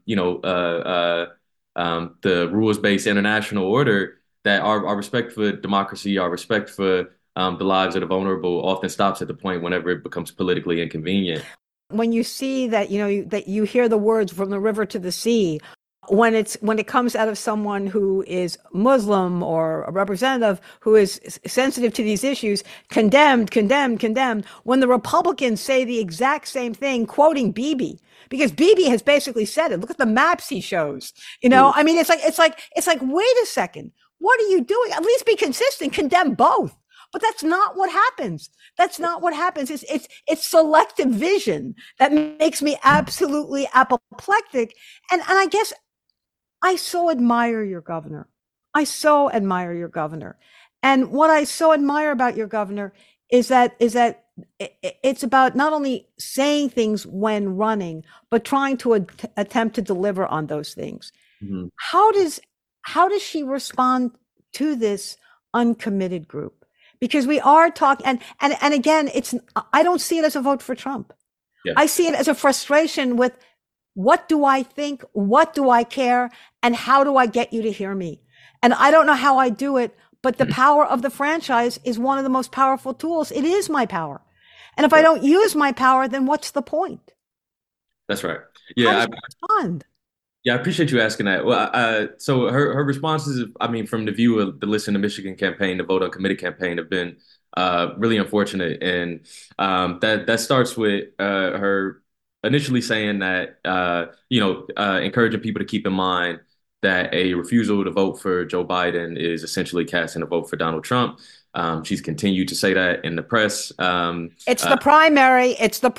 Speaker 5: the rules-based international order, that our respect for democracy, our respect for the lives of the vulnerable often stops at the point whenever it becomes politically inconvenient.
Speaker 1: When you see that, that you hear the words from the river to the sea, when it comes out of someone who is Muslim or a representative who is sensitive to these issues, condemned. When the Republicans say the exact same thing, quoting Bibi, because Bibi has basically said it. Look at the maps he shows. I mean, it's like, wait a second, what are you doing? At least be consistent. Condemn both. But that's not what happens. That's not what happens. It's selective vision that makes me absolutely apoplectic. And I guess I so admire your governor. I so admire your governor. And what I so admire about your governor is that it's about not only saying things when running, but trying to attempt to deliver on those things. Mm-hmm. How does she respond to this uncommitted group? Because we are talking, and again, I don't see it as a vote for Trump. Yeah. I see it as a frustration with, what do I think? What do I care? And how do I get you to hear me? And I don't know how I do it, but the power of the franchise is one of the most powerful tools. It is my power. And if I don't use my power, then what's the point?
Speaker 5: That's right. Yeah. I appreciate you asking that. Well, so her responses, from the view of the Listen to Michigan campaign, the Vote Uncommitted campaign, have been really unfortunate. And that starts with her initially saying that, encouraging people to keep in mind that a refusal to vote for Joe Biden is essentially casting a vote for Donald Trump. She's continued to say that in the press. It's the primary.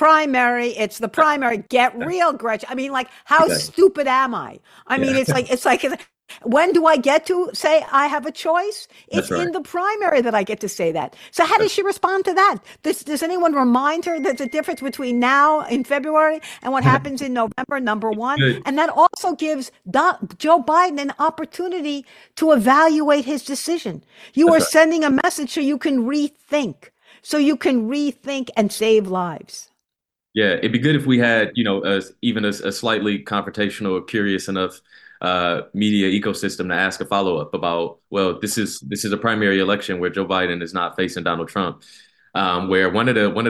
Speaker 5: Get real, Gretchen. I mean, how stupid am I? It's like, when do I get to say I have a choice? It's in the primary that I get to say that. So how does she respond to that? Does anyone remind her that the difference between now in February and what happens in November, number one? Good. And that also gives Joe Biden an opportunity to evaluate his decision. You are sending a message so you can rethink and save lives. Yeah, it'd be good if we had, even a slightly confrontational or curious enough media ecosystem to ask a follow-up about, well, this is a primary election where Joe Biden is not facing Donald Trump, where one of the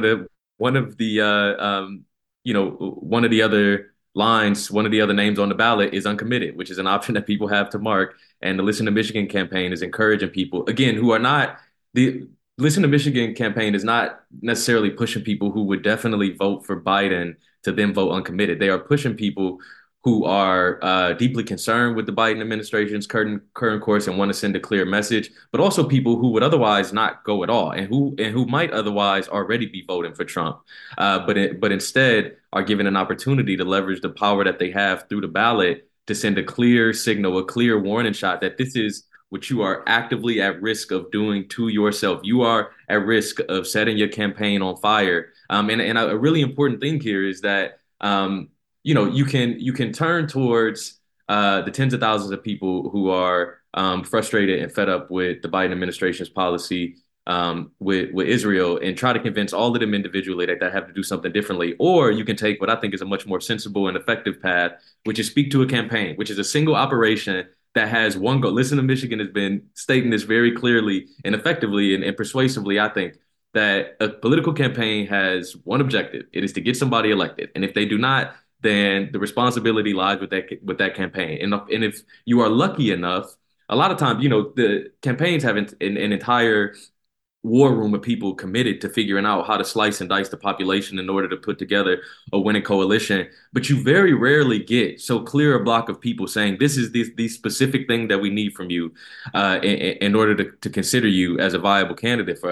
Speaker 5: other names on the ballot is uncommitted, which is an option that people have to mark. And the Listen to Michigan campaign is encouraging people, again, who are not the Listen to Michigan campaign is not necessarily pushing people who would definitely vote for Biden to then vote uncommitted. They are pushing people who are deeply concerned with the Biden administration's current course and want to send a clear message, but also people who would otherwise not go at all and who might otherwise already be voting for Trump, but instead are given an opportunity to leverage the power that they have through the ballot to send a clear signal, a clear warning shot that this is what you are actively at risk of doing to yourself. You are at risk of setting your campaign on fire. And a really important thing here is that you can turn towards the tens of thousands of people who are frustrated and fed up with the Biden administration's policy with Israel and try to convince all of them individually that they have to do something differently. Or you can take what I think is a much more sensible and effective path, which is speak to a campaign, which is a single operation that has one goal. Listen to Michigan has been stating this very clearly and effectively and persuasively, I think, that a political campaign has one objective. It is to get somebody elected. And if they do not, then the responsibility lies with that campaign. And if you are lucky enough, a lot of times, the campaigns have an entire war room of people committed to figuring out how to slice and dice the population in order to put together a winning coalition. But you very rarely get so clear a block of people saying, this is the specific thing that we need from you in order to consider you as a viable candidate for us.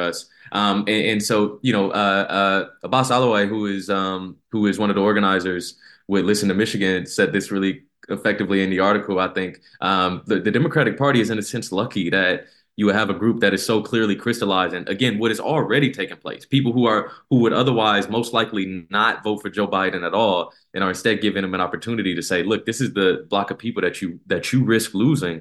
Speaker 5: And so, Abbas Alawai, who is one of the organizers with Listen to Michigan, said this really effectively in the article. I think the Democratic Party is in a sense lucky that you have a group that is so clearly crystallizing again what is already taking place. People who would otherwise most likely not vote for Joe Biden at all, and are instead giving him an opportunity to say, "Look, this is the block of people that you risk losing."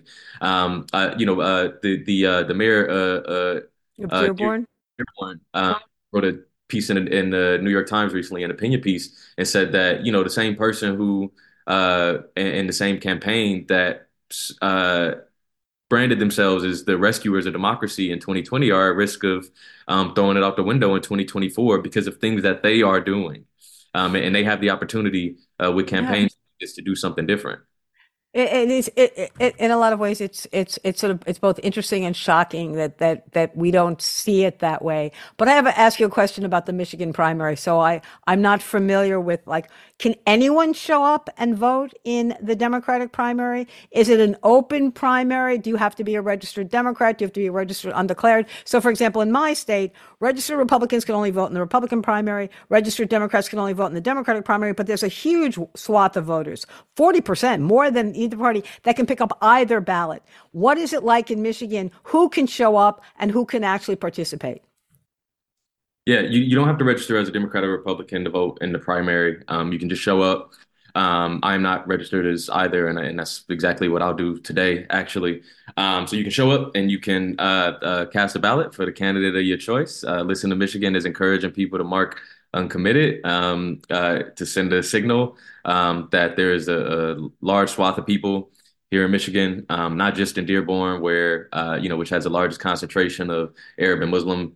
Speaker 5: The mayor
Speaker 1: Dearborn?
Speaker 5: Dearborn wrote a piece in the New York Times recently, an opinion piece, and said that the same person who in the same campaign that branded themselves as the rescuers of democracy in 2020 are at risk of throwing it out the window in 2024 because of things that they are doing. And they have the opportunity with
Speaker 1: Yeah.
Speaker 5: campaigns is to do something different.
Speaker 1: It is in a lot of ways it's sort of it's both interesting and shocking that we don't see it that way. But I have to ask you a question about the Michigan primary. So I'm not familiar with, like, can anyone show up and vote in the Democratic primary? Is it an open primary? Do you have to be a registered Democrat? Do you have to be a registered undeclared? So, for example, in my state, registered Republicans can only vote in the Republican primary. Registered Democrats can only vote in the Democratic primary. But there's a huge swath of voters, 40%, more than either party, that can pick up either ballot. What is it like in Michigan? Who can show up and who can actually participate?
Speaker 5: Yeah, you don't have to register as a Democrat or Republican to vote in the primary. You can just show up. I'm not registered as either, and that's exactly what I'll do today, actually. So you can show up and you can cast a ballot for the candidate of your choice. Listen to Michigan is encouraging people to mark uncommitted to send a signal that there is a large swath of people here in Michigan, not just in Dearborn, where which has the largest concentration of Arab and Muslim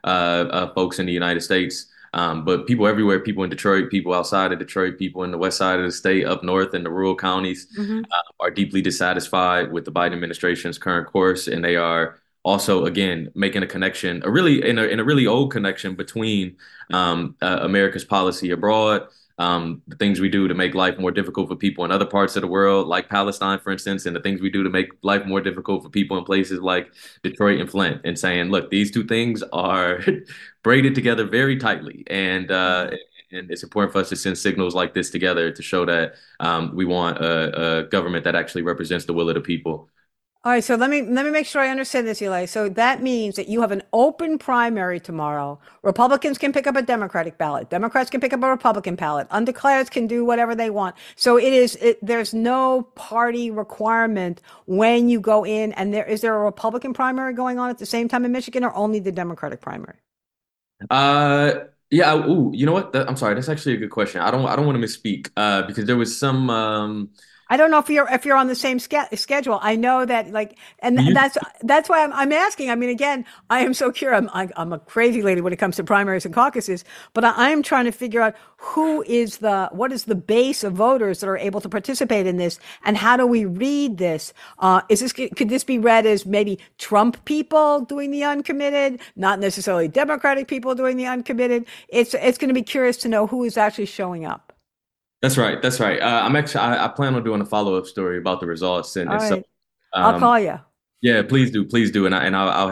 Speaker 5: folks in the United States. But people everywhere, people in Detroit, people outside of Detroit, people in the west side of the state, up north in the rural counties, are deeply dissatisfied with the Biden administration's current course, and they are also, again, making a connection, in a really old connection between America's policy abroad, the things we do to make life more difficult for people in other parts of the world, like Palestine, for instance, and the things we do to make life more difficult for people in places like Detroit and Flint, and saying, look, these two things are braided together very tightly. And it's important for us to send signals like this together to show that we want a government that actually represents the will of the people.
Speaker 1: All right, so let me make sure I understand this, Eli. So that means that you have an open primary tomorrow. Republicans can pick up a Democratic ballot. Democrats can pick up a Republican ballot. Undeclareds can do whatever they want. So there's no party requirement when you go in. And is there a Republican primary going on at the same time in Michigan, or only the Democratic primary?
Speaker 5: Yeah. Ooh, you know what? I'm sorry. That's actually a good question. I don't want to misspeak because there was some.
Speaker 1: I don't know if you're on the same schedule. I know that, like, and that's why I'm asking. I mean, again, I am so curious. I'm a crazy lady when it comes to primaries and caucuses, but I'm trying to figure out what is the base of voters that are able to participate in this, and how do we read this? Could this be read as maybe Trump people doing the uncommitted, not necessarily Democratic people doing the uncommitted? It's going to be curious to know who is actually showing up.
Speaker 5: That's right. That's right. I plan on doing a follow-up story about the results,
Speaker 1: All right. I'll call you.
Speaker 5: Yeah, please do, and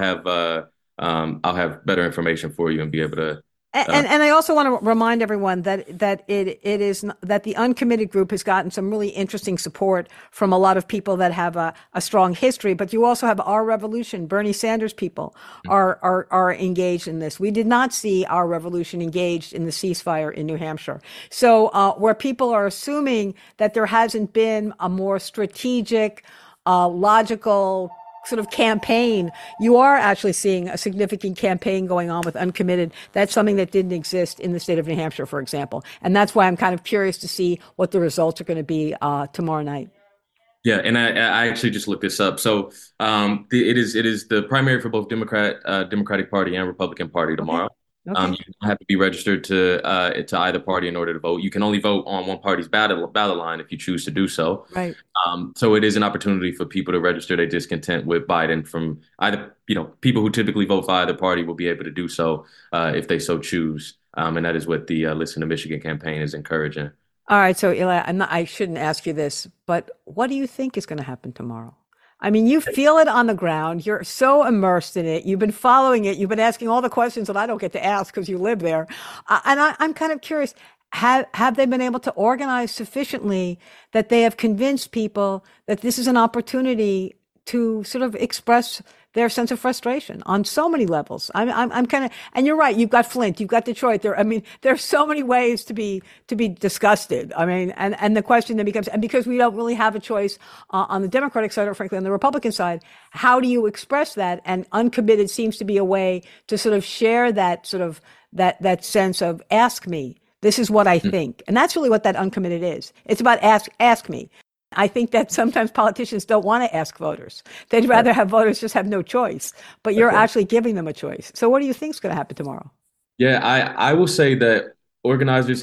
Speaker 5: I'll have better information for you and be able to.
Speaker 1: And I also want to remind everyone that it is that the uncommitted group has gotten some really interesting support from a lot of people that have a strong history. But you also have Our Revolution. Bernie Sanders people are engaged in this. We did not see Our Revolution engaged in the ceasefire in New Hampshire. So where people are assuming that there hasn't been a more strategic, logical sort of campaign, you are actually seeing a significant campaign going on with uncommitted. That's something that didn't exist in the state of New Hampshire, for example. And that's why I'm kind of curious to see what the results are going to be tomorrow night.
Speaker 5: Yeah, and I actually just looked this up. So it is the primary for both Democratic Party and Republican Party tomorrow. Okay.
Speaker 1: Okay.
Speaker 5: You don't have to be registered to either party in order to vote. You can only vote on one party's ballot line if you choose to do so.
Speaker 1: Right.
Speaker 5: So it is an opportunity for people to register their discontent with Biden from either, people who typically vote for either party will be able to do so if they so choose. And that is what the Listen to Michigan campaign is encouraging.
Speaker 1: All right. So, Eli, I shouldn't ask you this, but what do you think is going to happen tomorrow? I mean, you feel it on the ground. You're so immersed in it. You've been following it. You've been asking all the questions that I don't get to ask because you live there. I'm kind of curious. Have they been able to organize sufficiently that they have convinced people that this is an opportunity to sort of express their sense of frustration on so many levels? I'm kind of, and you're right. You've got Flint, you've got Detroit. There's so many ways to be disgusted. I mean, and the question then becomes, and because we don't really have a choice on the Democratic side or frankly on the Republican side, how do you express that? And uncommitted seems to be a way to sort of share that sort of that sense of ask me. This is what I think. And that's really what that uncommitted is. It's about ask me. I think that sometimes politicians don't want to ask voters. They'd rather have voters just have no choice. But you're actually giving them a choice. So what do you think is going to happen tomorrow?
Speaker 5: Yeah, I will say that organizers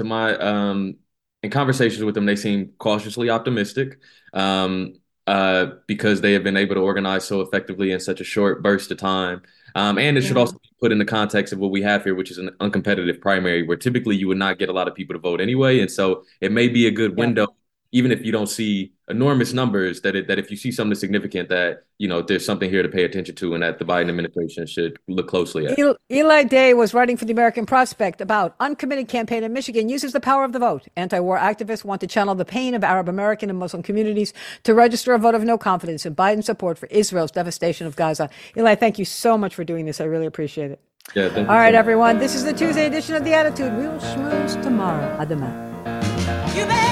Speaker 5: in conversations with them, they seem cautiously optimistic, because they have been able to organize so effectively in such a short burst of time. And it should also be put in the context of what we have here, which is an uncompetitive primary, where typically you would not get a lot of people to vote anyway. And so it may be a good window, even if you don't see enormous numbers, that if you see something significant, that, there's something here to pay attention to and that the Biden administration should look closely at.
Speaker 1: Eli Day was writing for the American Prospect about uncommitted campaign in Michigan uses the power of the vote. Anti-war activists want to channel the pain of Arab American and Muslim communities to register a vote of no confidence in Biden's support for Israel's devastation of Gaza. Eli, thank you so much for doing this. I really appreciate it.
Speaker 5: Yeah, thank you.
Speaker 1: All right, everyone. This is the Tuesday edition of The Attitude. We will schmooze tomorrow. À demain.